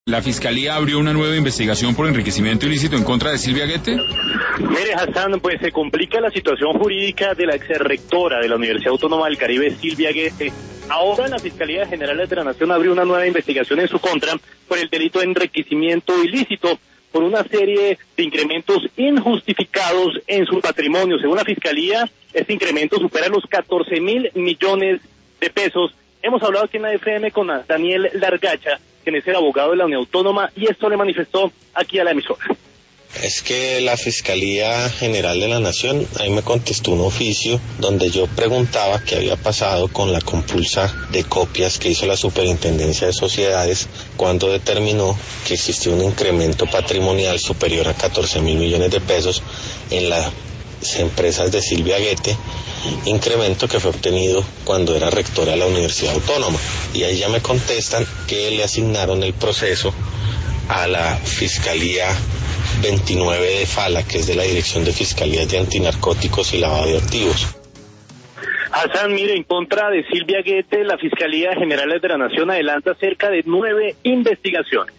¿La Fiscalía abrió una nueva investigación por enriquecimiento ilícito en contra de Silvia Guete? Mire, Hassan, pues se complica la situación jurídica de la exrectora de la Universidad Autónoma del Caribe, Silvia Guete. Ahora la Fiscalía General de la Nación abrió una nueva investigación en su contra por el delito de enriquecimiento ilícito, por una serie de incrementos injustificados en su patrimonio. Según la Fiscalía, este incremento supera los 14.000 millones de pesos. Hemos hablado aquí en la FM con Daniel Largacha, quien es el abogado de la Unión Autónoma, y esto le manifestó aquí a la emisora. Es que la Fiscalía General de la Nación ahí me contestó un oficio donde yo preguntaba qué había pasado con la compulsa de copias que hizo la Superintendencia de Sociedades cuando determinó que existía un incremento patrimonial superior a 14.000 millones de pesos en las empresas de Silvia Guete, incremento que fue obtenido cuando era rectora de la Universidad Autónoma. Y ahí ya me contestan que le asignaron el proceso a la Fiscalía 29 de Fala, que es de la Dirección de Fiscalías de Antinarcóticos y Lavado de Activos. Hassan, mire, en contra de Silvia Guete, la Fiscalía General de la Nación adelanta cerca de 9 investigaciones.